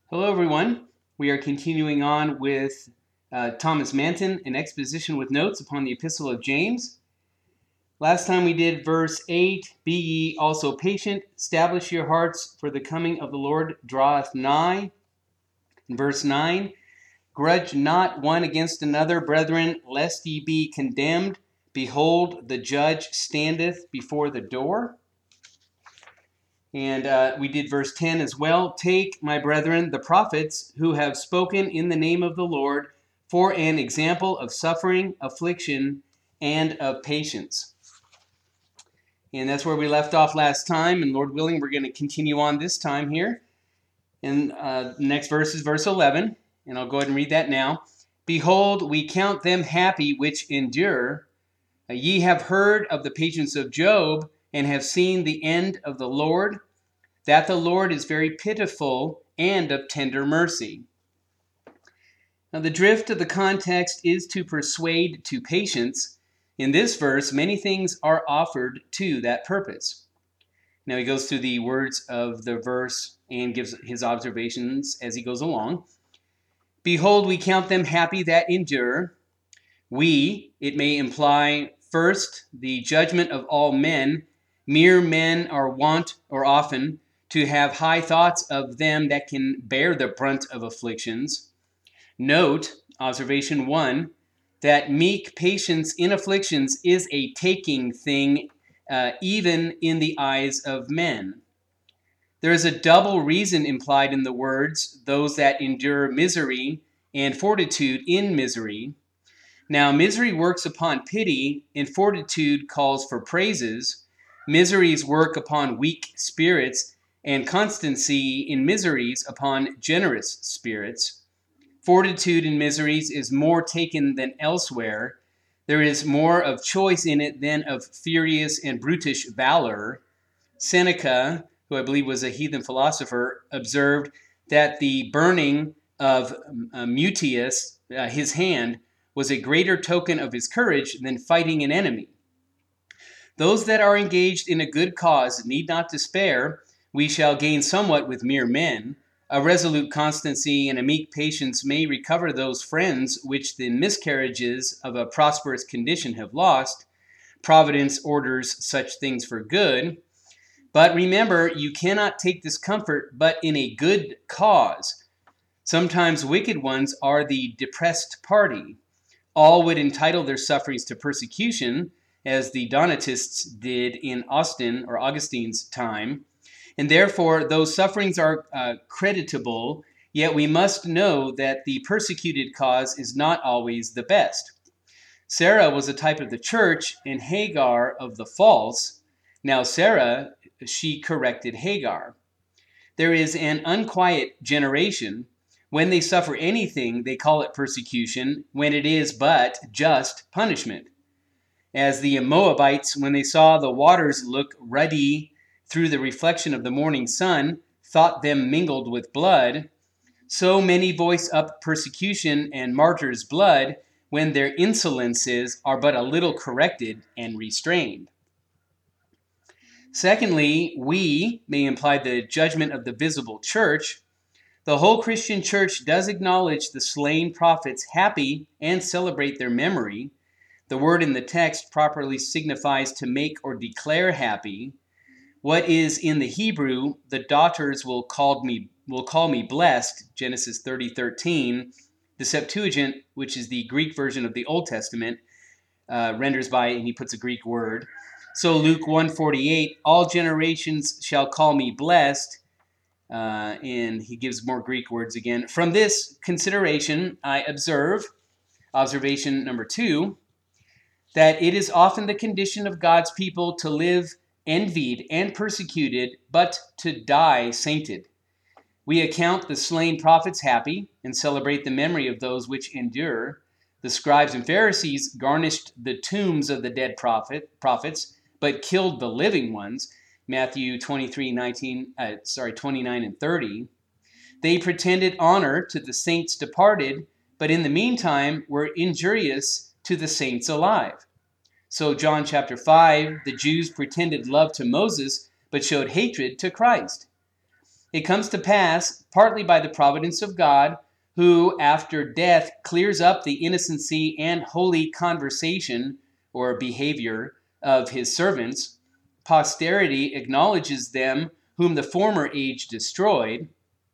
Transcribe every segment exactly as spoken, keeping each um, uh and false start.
Hello, everyone. We are continuing on with uh, Thomas Manton, an exposition with notes upon the Epistle of James. Last time we did verse eight, Be ye also patient, establish your hearts, for the coming of the Lord draweth nigh. In verse nine, Grudge not one against another, brethren, lest ye be condemned. Behold, the judge standeth before the door. And uh, we did verse ten as well. Take, my brethren, the prophets who have spoken in the name of the Lord for an example of suffering, affliction, and of patience. And that's where we left off last time. And Lord willing, we're going to continue on this time here. And uh, the next verse is verse eleven. And I'll go ahead and read that now. Behold, we count them happy which endure. Uh, ye have heard of the patience of Job, and have seen the end of the Lord, that the Lord is very pitiful and of tender mercy. Now, the drift of the context is to persuade to patience. In this verse, many things are offered to that purpose. Now, he goes through the words of the verse and gives his observations as he goes along. Behold, we count them happy that endure. We, it may imply, first, the judgment of all men. Mere men are wont, or often, to have high thoughts of them that can bear the brunt of afflictions. Note, observation one, that meek patience in afflictions is a taking thing, uh, even in the eyes of men. There is a double reason implied in the words, those that endure misery and fortitude in misery. Now, misery works upon pity, and fortitude calls for praises. Miseries work upon weak spirits, and constancy in miseries upon generous spirits. Fortitude in miseries is more taken than elsewhere. There is more of choice in it than of furious and brutish valor. Seneca, who I believe was a heathen philosopher, observed that the burning of uh, Mutius, uh, his hand, was a greater token of his courage than fighting an enemy. Those that are engaged in a good cause need not despair. We shall gain somewhat with mere men. A resolute constancy and a meek patience may recover those friends which the miscarriages of a prosperous condition have lost. Providence orders such things for good. But remember, you cannot take this comfort but in a good cause. Sometimes wicked ones are the depressed party. All would entitle their sufferings to persecution, as the Donatists did in Austin or Augustine's time. And therefore, those sufferings are uh, creditable, yet we must know that the persecuted cause is not always the best. Sarah was a type of the church, and Hagar of the false. Now Sarah, she corrected Hagar. There is an unquiet generation. When they suffer anything, they call it persecution, when it is but just punishment. As the Moabites, when they saw the waters look ruddy through the reflection of the morning sun, thought them mingled with blood, so many voice up persecution and martyrs' blood when their insolences are but a little corrected and restrained. Secondly, we may imply the judgment of the visible church. The whole Christian church does acknowledge the slain prophets happy and celebrate their memory. The word in the text properly signifies to make or declare happy. What is in the Hebrew, the daughters will call me will call me blessed, Genesis thirty thirteen. The Septuagint, which is the Greek version of the Old Testament, uh, renders by, and he puts a Greek word. So Luke one forty-eight, all generations shall call me blessed. Uh, and he gives more Greek words again. From this consideration, I observe, observation number two, that it is often the condition of God's people to live envied and persecuted, but to die sainted. We account the slain prophets happy and celebrate the memory of those which endure. The scribes and Pharisees garnished the tombs of the dead prophet, prophets, but killed the living ones. Matthew twenty-three, nineteen, uh, sorry, twenty-nine and thirty. They pretended honor to the saints departed, but in the meantime were injurious to the saints alive. So John chapter five, the Jews pretended love to Moses, but showed hatred to Christ. It comes to pass partly by the providence of God, who, after death, clears up the innocency and holy conversation or behavior of his servants. Posterity acknowledges them whom the former age destroyed,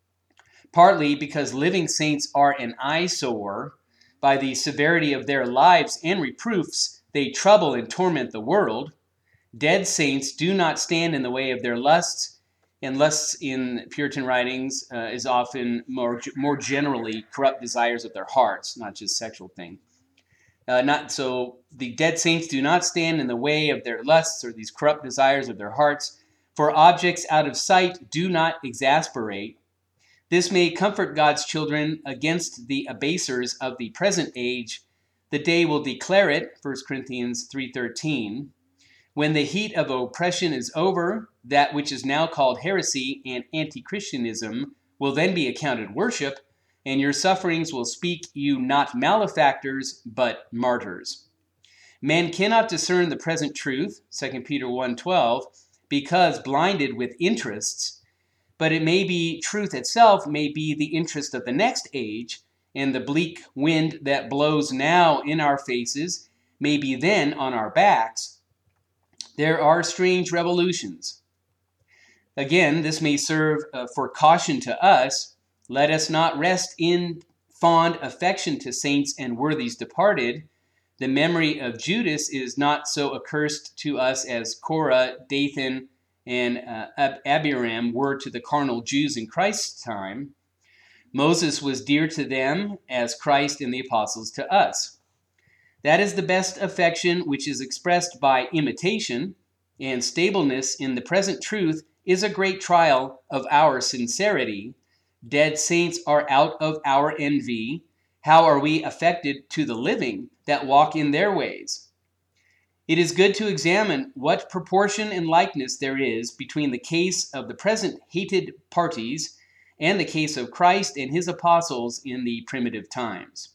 partly because living saints are an eyesore. By the severity of their lives and reproofs, they trouble and torment the world. Dead saints do not stand in the way of their lusts, and lusts in Puritan writings uh, is often more, more generally corrupt desires of their hearts, not just sexual thing. Uh, not so the dead saints do not stand in the way of their lusts or these corrupt desires of their hearts, for objects out of sight do not exasperate. This may comfort God's children against the abasers of the present age. The day will declare it, First Corinthians three thirteen. When the heat of oppression is over, that which is now called heresy and anti-Christianism will then be accounted worship, and your sufferings will speak you not malefactors, but martyrs. Man cannot discern the present truth, Second Peter one twelve, because blinded with interests, but it may be truth itself may be the interest of the next age, and the bleak wind that blows now in our faces may be then on our backs. There are strange revolutions. Again, this may serve uh, for caution to us. Let us not rest in fond affection to saints and worthies departed. The memory of Judas is not so accursed to us as Korah, Dathan, and uh, Ab- Abiram were to the carnal Jews in Christ's time. Moses was dear to them as Christ and the apostles to us. That is the best affection which is expressed by imitation, and stableness in the present truth is a great trial of our sincerity. Dead saints are out of our envy. How are we affected to the living that walk in their ways? It is good to examine what proportion and likeness there is between the case of the present hated parties and the case of Christ and his apostles in the primitive times.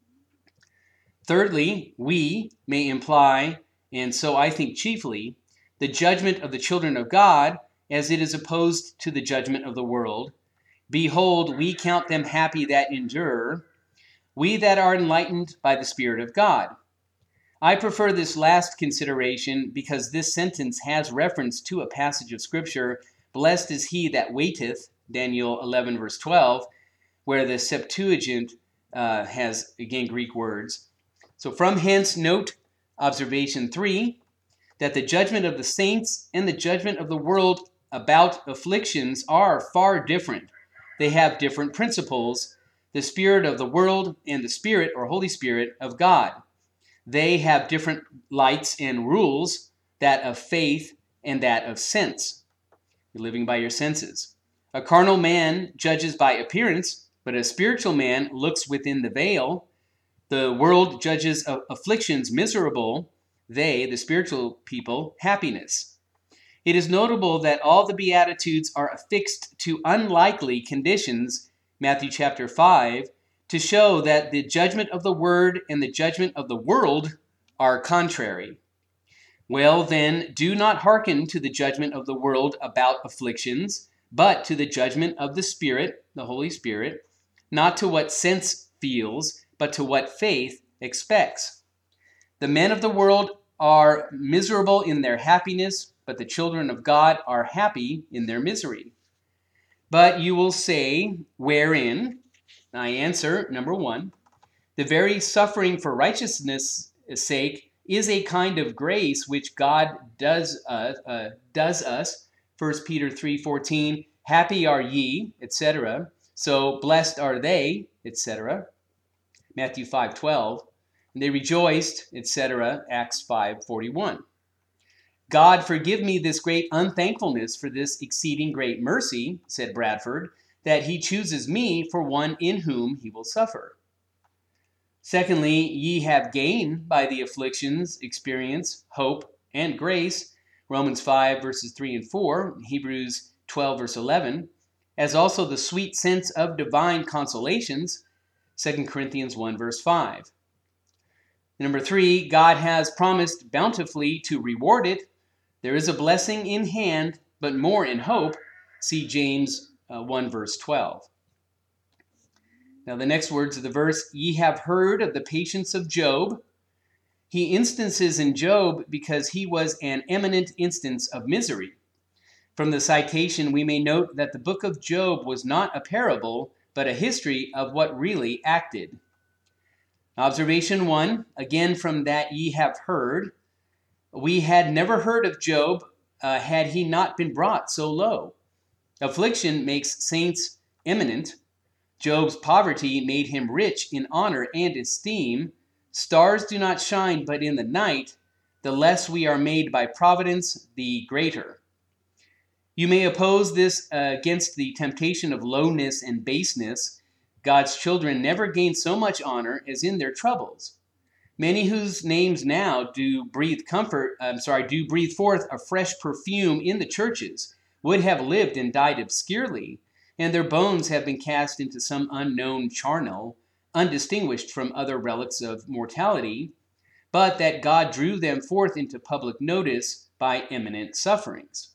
Thirdly, we may imply, and so I think chiefly, the judgment of the children of God as it is opposed to the judgment of the world. Behold, we count them happy that endure, we that are enlightened by the Spirit of God. I prefer this last consideration because this sentence has reference to a passage of Scripture, blessed is he that waiteth, Daniel eleven verse twelve, where the Septuagint uh, has, again, Greek words. So from hence note observation three, that the judgment of the saints and the judgment of the world about afflictions are far different. They have different principles, the spirit of the world and the Spirit or Holy Spirit of God. They have different lights and rules, that of faith and that of sense. You're living by your senses. A carnal man judges by appearance, but a spiritual man looks within the veil. The world judges afflictions miserable, they, the spiritual people, happiness. It is notable that all the Beatitudes are affixed to unlikely conditions, Matthew chapter five, to show that the judgment of the word and the judgment of the world are contrary. Well, then, do not hearken to the judgment of the world about afflictions, but to the judgment of the Spirit, the Holy Spirit, not to what sense feels, but to what faith expects. The men of the world are miserable in their happiness, but the children of God are happy in their misery. But you will say, wherein? I answer, number one, the very suffering for righteousness' sake is a kind of grace which God does uh, uh, does us. First Peter three fourteen, happy are ye, et cetera. So blessed are they, et cetera. Matthew five twelve. And they rejoiced, et cetera. Acts five forty-one. God forgive me this great unthankfulness for this exceeding great mercy, said Bradford, that he chooses me for one in whom he will suffer. Secondly, ye have gained by the afflictions, experience, hope, and grace, Romans five verses three and four, Hebrews twelve verse eleven, as also the sweet sense of divine consolations, Second Corinthians one verse five. Number three, God has promised bountifully to reward it. There is a blessing in hand, but more in hope. See James uh, one, verse twelve. Now the next words of the verse, ye have heard of the patience of Job. He instances in Job because he was an eminent instance of misery. From the citation, we may note that the book of Job was not a parable, but a history of what really acted. Observation one, again from that ye have heard. We had never heard of Job uh, had he not been brought so low. Affliction makes saints eminent. Job's poverty made him rich in honor and esteem. Stars do not shine but in the night. The less we are made by providence, the greater. You may oppose this uh, against the temptation of lowness and baseness. God's children never gain so much honor as in their troubles. Many whose names now do breathe comfort, I'm sorry, do breathe forth a fresh perfume in the churches, would have lived and died obscurely, and their bones have been cast into some unknown charnel, undistinguished from other relics of mortality, but that God drew them forth into public notice by eminent sufferings.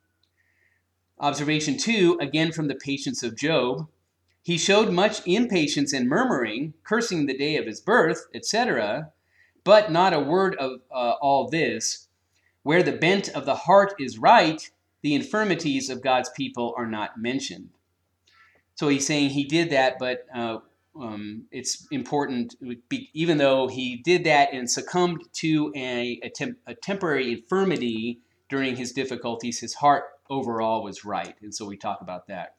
Observation two, again from the patience of Job. He showed much impatience and murmuring, cursing the day of his birth, et cetera, but not a word of uh, all this. Where the bent of the heart is right, the infirmities of God's people are not mentioned. So he's saying he did that, but uh, um, it's important, even though he did that and succumbed to a, a, temp- a temporary infirmity during his difficulties, his heart overall was right. And so we talk about that.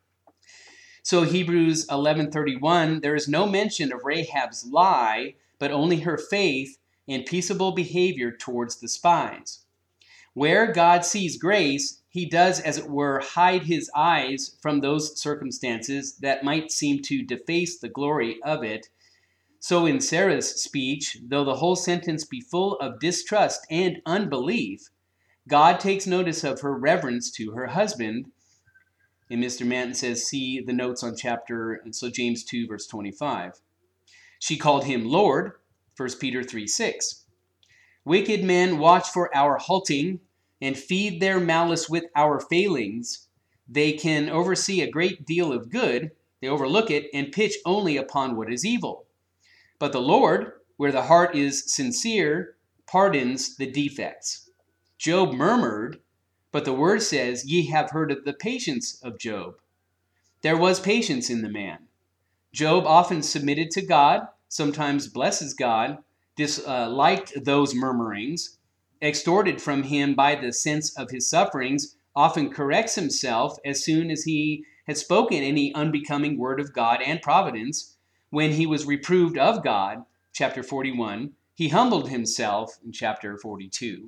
So Hebrews eleven thirty-one, there is no mention of Rahab's lie, but only her faith and peaceable behavior towards the spies. Where God sees grace, he does, as it were, hide his eyes from those circumstances that might seem to deface the glory of it. So in Sarah's speech, though the whole sentence be full of distrust and unbelief, God takes notice of her reverence to her husband. And Mister Manton says, see the notes on chapter, and so James two, verse twenty-five. She called him Lord, First Peter three, six. Wicked men watch for our halting and feed their malice with our failings. They can oversee a great deal of good. They overlook it and pitch only upon what is evil. But the Lord, where the heart is sincere, pardons the defects. Job murmured, but the word says, ye have heard of the patience of Job. There was patience in the man. Job often submitted to God, sometimes blesses God, disliked uh, those murmurings, extorted from him by the sense of his sufferings, often corrects himself as soon as he had spoken any unbecoming word of God and providence. When he was reproved of God, chapter forty-one, he humbled himself in chapter forty-two.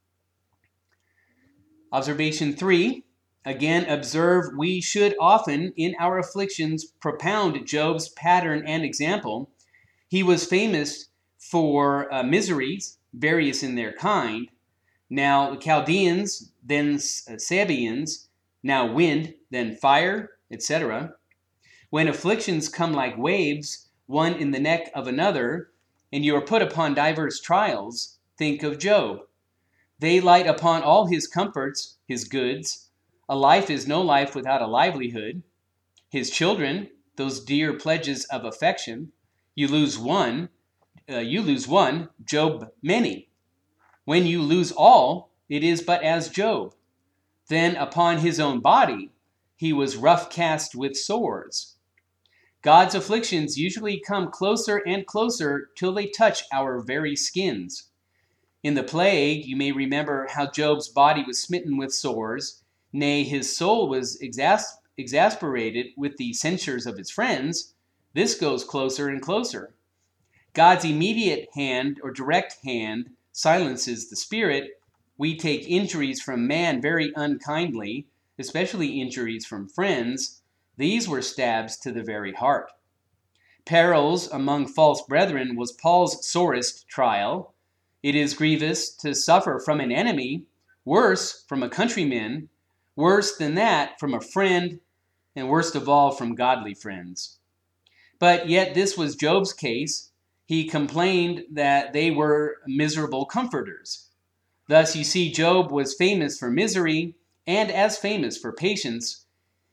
Observation three, again observe we should often in our afflictions propound Job's pattern and example. He was famous for uh, miseries, various in their kind. Now the Chaldeans, then uh, Sabaeans, now wind, then fire, et cetera. When afflictions come like waves, one in the neck of another, and you are put upon diverse trials, think of Job. They light upon all his comforts, his goods. A life is no life without a livelihood. His children, those dear pledges of affection. You lose one, uh, you lose one, Job many. When you lose all, it is but as Job. Then upon his own body, he was rough cast with sores. God's afflictions usually come closer and closer till they touch our very skins. In the plague, you may remember how Job's body was smitten with sores. Nay, his soul was exas- exasperated with the censures of his friends. This goes closer and closer. God's immediate hand or direct hand silences the spirit. We take injuries from man very unkindly, especially injuries from friends. These were stabs to the very heart. Perils among false brethren was Paul's sorest trial. It is grievous to suffer from an enemy, worse from a countryman, worse than that from a friend, and worst of all from godly friends. But yet this was Job's case. He complained that they were miserable comforters. Thus you see Job was famous for misery and as famous for patience.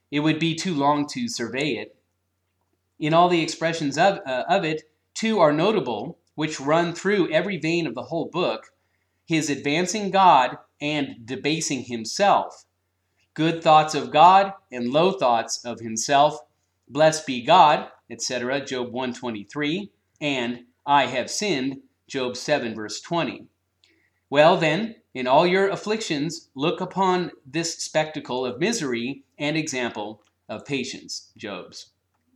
It would be too long to survey it. In all the expressions of, uh, of it, two are notable, which run through every vein of the whole book: his advancing God and debasing himself, good thoughts of God and low thoughts of himself, blessed be God, et cetera, Job one twenty-three, and I have sinned, Job seven verse twenty. Well then, in all your afflictions, look upon this spectacle of misery and example of patience, Job's.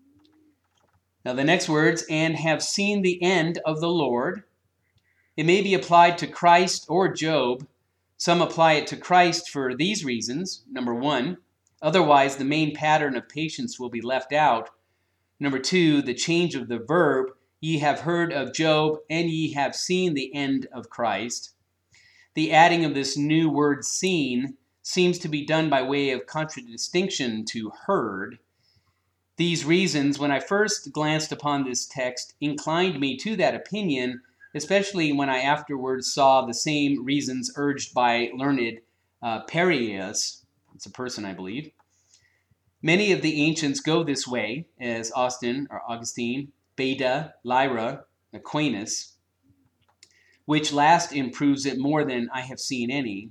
Now the next words, and have seen the end of the Lord. It may be applied to Christ or Job. Some apply it to Christ for these reasons. Number one, otherwise the main pattern of patience will be left out. Number two, the change of the verb, ye have heard of Job, and ye have seen the end of Christ. The adding of this new word seen seems to be done by way of contradistinction to heard. These reasons, when I first glanced upon this text, inclined me to that opinion, especially when I afterwards saw the same reasons urged by learned uh, Periaeus. It's a person, I believe. Many of the ancients go this way, as Austin or Augustine, Beda, Lyra, Aquinas, which last improves it more than I have seen any.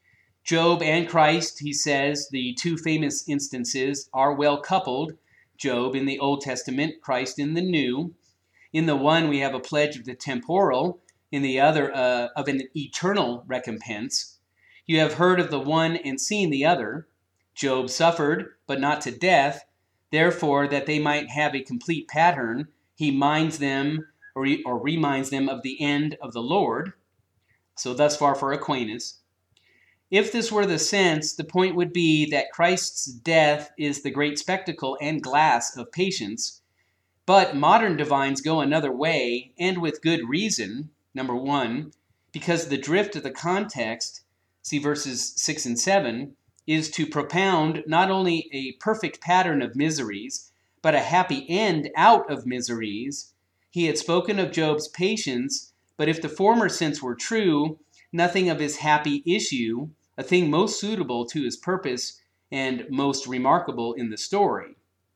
Job and Christ, he says, the two famous instances, are well coupled. Job in the Old Testament, Christ in the New. In the one, we have a pledge of the temporal, in the other, uh, of an eternal recompense. You have heard of the one and seen the other. Job suffered, but not to death. Therefore, that they might have a complete pattern, he minds them, or, or reminds them of the end of the Lord. So thus far for Aquinas. If this were the sense, the point would be that Christ's death is the great spectacle and glass of patience. But modern divines go another way, and with good reason. Number one, because the drift of the context, see verses six and seven, is to propound not only a perfect pattern of miseries, but a happy end out of miseries. He had spoken of Job's patience, but if the former sense were true, nothing of his happy issue, a thing most suitable to his purpose and most remarkable in the story.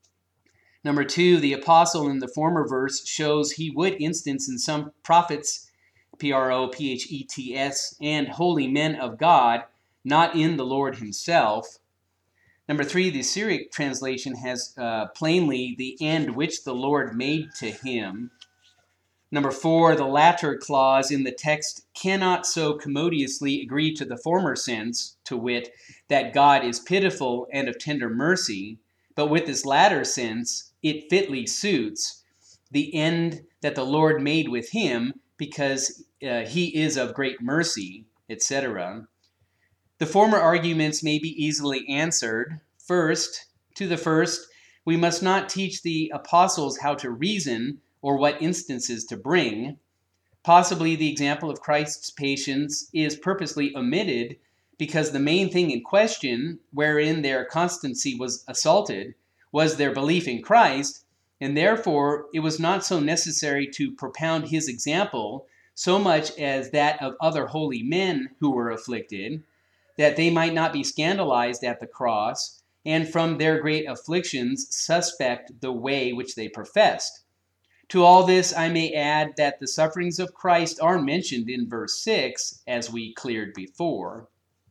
Number two, the apostle in the former verse shows he would instance in some prophets, P R O P H E T S, and holy men of God, not in the Lord himself. Number three, the Syriac translation has uh, plainly the end which the Lord made to him. Number four, the latter clause in the text cannot so commodiously agree to the former sense, to wit, that God is pitiful and of tender mercy, but with this latter sense, it fitly suits the end that the Lord made with him, because uh, he is of great mercy, et cetera. The former arguments may be easily answered. First, to the first, we must not teach the apostles how to reason or what instances to bring. Possibly the example of Christ's patience is purposely omitted because the main thing in question, wherein their constancy was assaulted, was their belief in Christ, and therefore it was not so necessary to propound his example so much as that of other holy men who were afflicted, that they might not be scandalized at the cross, and from their great afflictions suspect the way which they professed. To all this I may add that the sufferings of Christ are mentioned in verse six, as we cleared before.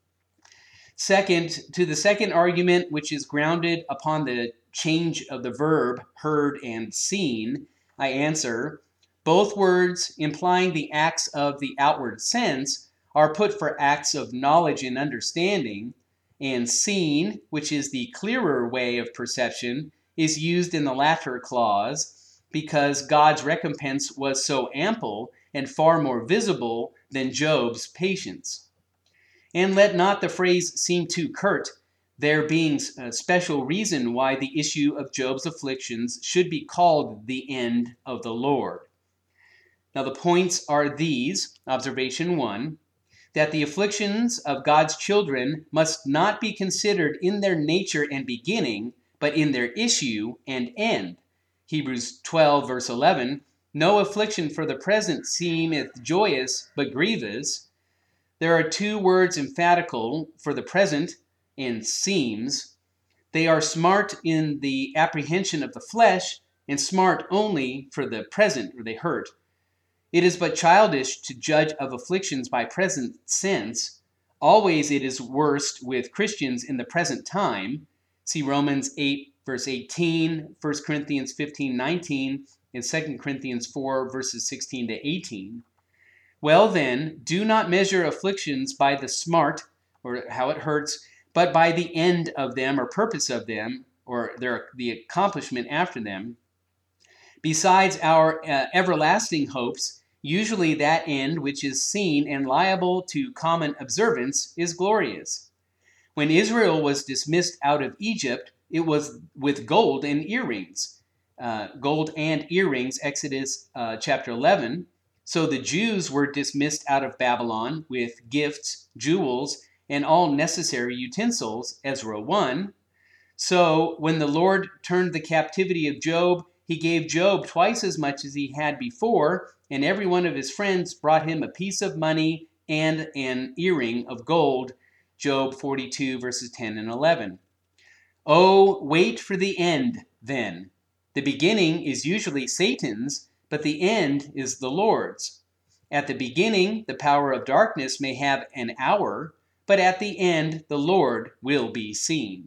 Second, to the second argument, which is grounded upon the change of the verb heard and seen, I answer, both words implying the acts of the outward sense are put for acts of knowledge and understanding, and seen, which is the clearer way of perception, is used in the latter clause, because God's recompense was so ample and far more visible than Job's patience. And let not the phrase seem too curt, there being a special reason why the issue of Job's afflictions should be called the end of the Lord. Now the points are these. Observation one, that the afflictions of God's children must not be considered in their nature and beginning, but in their issue and end. Hebrews twelve, verse eleven, no affliction for the present seemeth joyous, but grievous. There are two words emphatical for the present and seems. They are smart in the apprehension of the flesh and smart only for the present, or they hurt. It is but childish to judge of afflictions by present sense. Always it is worst with Christians in the present time. See Romans eight, verse eighteen, First Corinthians fifteen, nineteen, and Second Corinthians four, verses sixteen to eighteen. Well then, do not measure afflictions by the smart, or how it hurts, but by the end of them, or purpose of them, or their, the accomplishment after them. Besides our uh, everlasting hopes, usually that end which is seen and liable to common observance is glorious. When Israel was dismissed out of Egypt, it was with gold and earrings. Uh, gold and earrings, Exodus uh, chapter eleven. So the Jews were dismissed out of Babylon with gifts, jewels, and all necessary utensils, Ezra one. So when the Lord turned the captivity of Job, he gave Job twice as much as he had before, and every one of his friends brought him a piece of money and an earring of gold, Job forty-two, verses ten and eleven. Oh, wait for the end, then. The beginning is usually Satan's, but the end is the Lord's. At the beginning, the power of darkness may have an hour, but at the end, the Lord will be seen.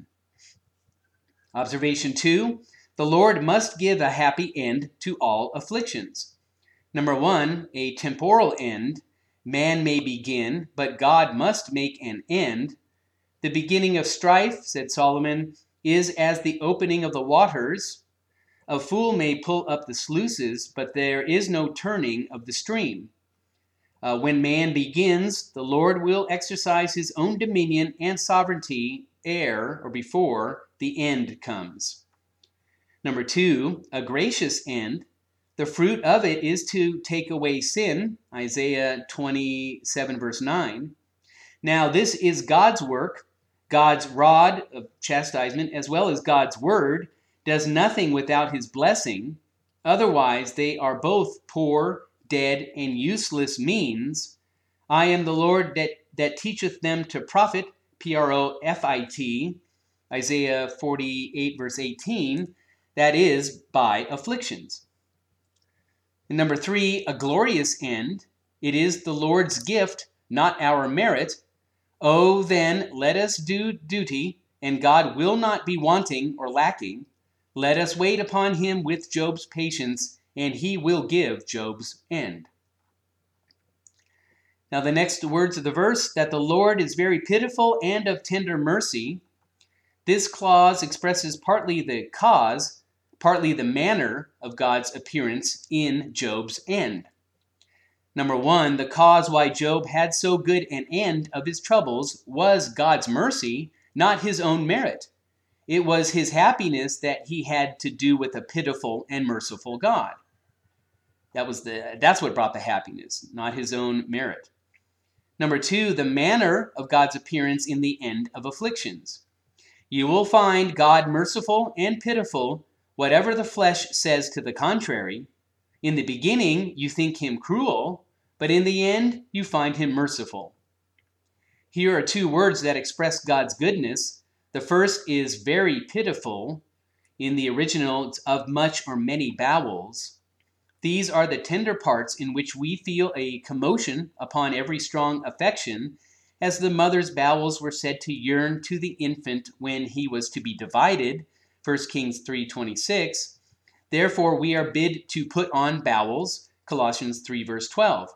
Observation two, the Lord must give a happy end to all afflictions. Number one, a temporal end. Man may begin, but God must make an end. The beginning of strife, said Solomon, is as the opening of the waters. A fool may pull up the sluices, but there is no turning of the stream. Uh, when man begins, the Lord will exercise his own dominion and sovereignty ere or before the end comes. Number two, a gracious end. The fruit of it is to take away sin, Isaiah twenty-seven, verse nine. Now this is God's work. God's rod of chastisement, as well as God's word, does nothing without his blessing. Otherwise, they are both poor, dead, and useless means. I am the Lord that, that teacheth them to profit, P R O F I T, Isaiah forty-eight, verse eighteen, that is, by afflictions. And number three, a glorious end. It is the Lord's gift, not our merit. Oh, then, let us do duty, and God will not be wanting or lacking. Let us wait upon him with Job's patience, and he will give Job's end. Now the next words of the verse, that the Lord is very pitiful and of tender mercy. This clause expresses partly the cause, partly the manner of God's appearance in Job's end. Number one, the cause why Job had so good an end of his troubles was God's mercy, not his own merit. It was his happiness that he had to do with a pitiful and merciful God. That was the, that's what brought the happiness, not his own merit. Number two, the manner of God's appearance in the end of afflictions. You will find God merciful and pitiful, whatever the flesh says to the contrary. In the beginning, you think him cruel, but in the end, you find him merciful. Here are two words that express God's goodness. The first is very pitiful. In the original, it's of much or many bowels. These are the tender parts in which we feel a commotion upon every strong affection, as the mother's bowels were said to yearn to the infant when he was to be divided, First Kings three twenty-six. Therefore we are bid to put on bowels, Colossians three, verse twelve.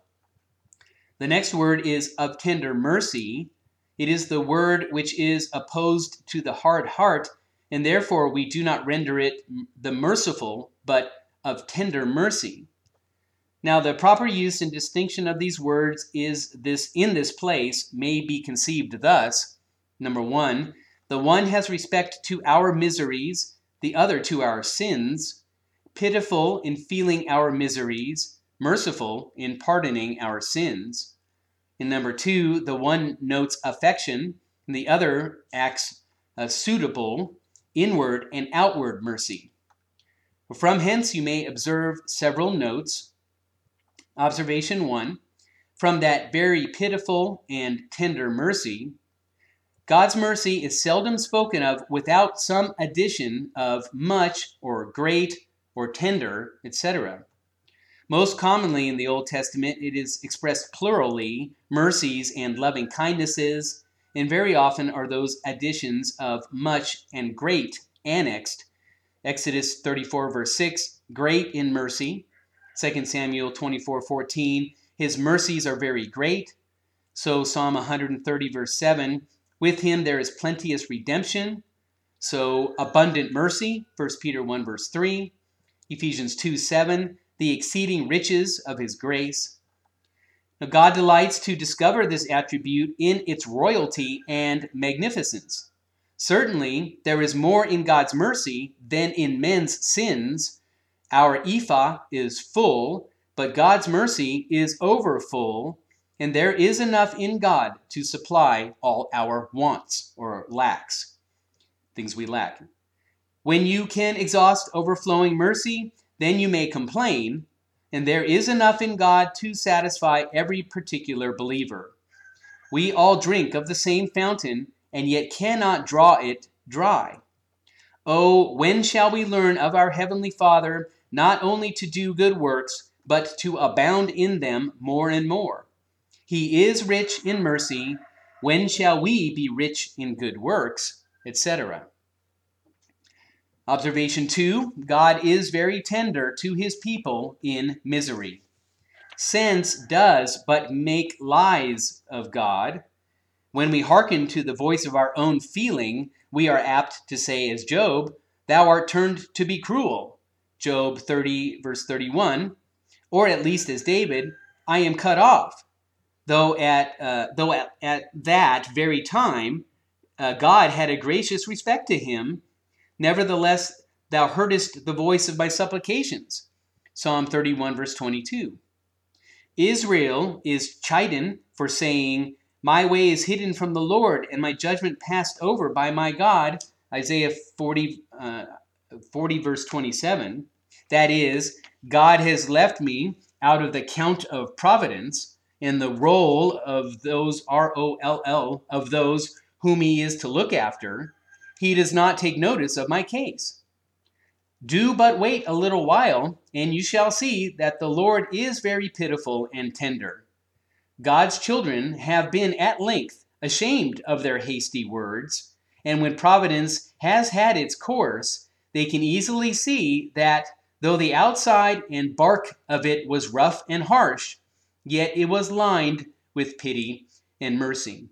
The next word is of tender mercy. It is the word which is opposed to the hard heart, and therefore we do not render it the merciful, but of tender mercy. Now the proper use and distinction of these words is this in this place may be conceived thus. Number one, the one has respect to our miseries, the other to our sins, pitiful in feeling our miseries, merciful in pardoning our sins. In number two, the one notes affection, and the other acts uh, suitable, inward and outward mercy. From hence you may observe several notes. Observation one, from that very pitiful and tender mercy, God's mercy is seldom spoken of without some addition of much or great or tender, et cetera. Most commonly in the Old Testament, it is expressed plurally, mercies and loving kindnesses, and very often are those additions of much and great annexed. Exodus thirty-four, verse six, great in mercy. Second Samuel twenty-four, fourteen, his mercies are very great. So Psalm one thirty, verse seven, with him there is plenteous redemption. So abundant mercy, First Peter one, verse three. Ephesians two, seven, the exceeding riches of his grace. Now, God delights to discover this attribute in its royalty and magnificence. Certainly, there is more in God's mercy than in men's sins. Our ephah is full, but God's mercy is overfull, and there is enough in God to supply all our wants or lacks, things we lack. When you can exhaust overflowing mercy, then you may complain, and there is enough in God to satisfy every particular believer. We all drink of the same fountain, and yet cannot draw it dry. Oh, when shall we learn of our Heavenly Father not only to do good works, but to abound in them more and more? He is rich in mercy. When shall we be rich in good works, et cetera. Observation two, God is very tender to his people in misery. Sense does but make lies of God. When we hearken to the voice of our own feeling, we are apt to say as Job, thou art turned to be cruel. Job thirty, verse thirty-one. Or at least as David, I am cut off. Though at, uh, though at, at that very time, uh, God had a gracious respect to him, nevertheless, thou heardest the voice of my supplications. Psalm thirty-one, verse twenty-two. Israel is chidden for saying, my way is hidden from the Lord, and my judgment passed over by my God. Isaiah forty, uh, forty, verse twenty-seven. That is, God has left me out of the count of providence in the roll of those, R O L L, of those whom he is to look after. He does not take notice of my case. Do but wait a little while, and you shall see that the Lord is very pitiful and tender. God's children have been at length ashamed of their hasty words, and when providence has had its course, they can easily see that though the outside and bark of it was rough and harsh, yet it was lined with pity and mercy.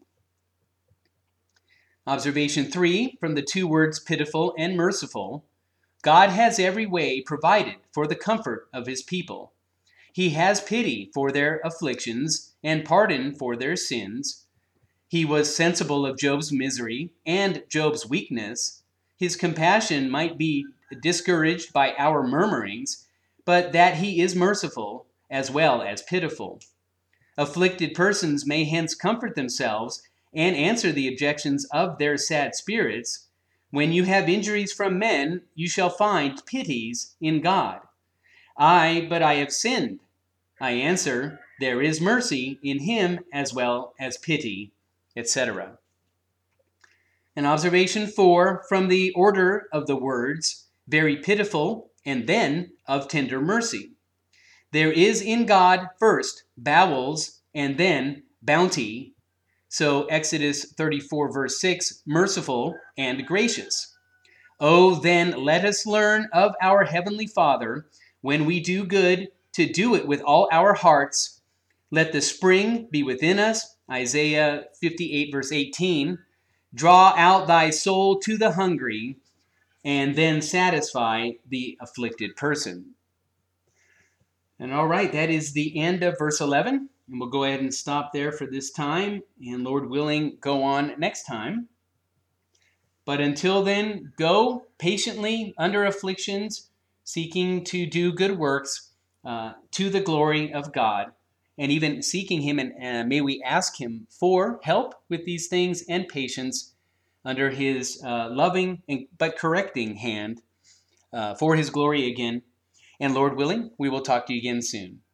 Observation three, from the two words pitiful and merciful, God has every way provided for the comfort of his people. He has pity for their afflictions and pardon for their sins. He was sensible of Job's misery and Job's weakness. His compassion might be discouraged by our murmurings, but that he is merciful as well as pitiful. Afflicted persons may hence comfort themselves and answer the objections of their sad spirits. When you have injuries from men, you shall find pities in God. I, but I have sinned. I answer, there is mercy in him as well as pity, et cetera. And observation four, from the order of the words, very pitiful, and then of tender mercy. There is in God first bowels, and then bounty. So Exodus thirty-four, verse six, merciful and gracious. Oh, then let us learn of our Heavenly Father, when we do good, to do it with all our hearts. Let the spring be within us, Isaiah fifty-eight, verse eighteen. Draw out thy soul to the hungry, and then satisfy the afflicted person. And all right, that is the end of verse eleven. And we'll go ahead and stop there for this time, and Lord willing, go on next time. But until then, go patiently under afflictions, seeking to do good works uh, to the glory of God, and even seeking him, and uh, may we ask him for help with these things and patience under his uh, loving and, but correcting hand uh, for his glory again. And Lord willing, we will talk to you again soon.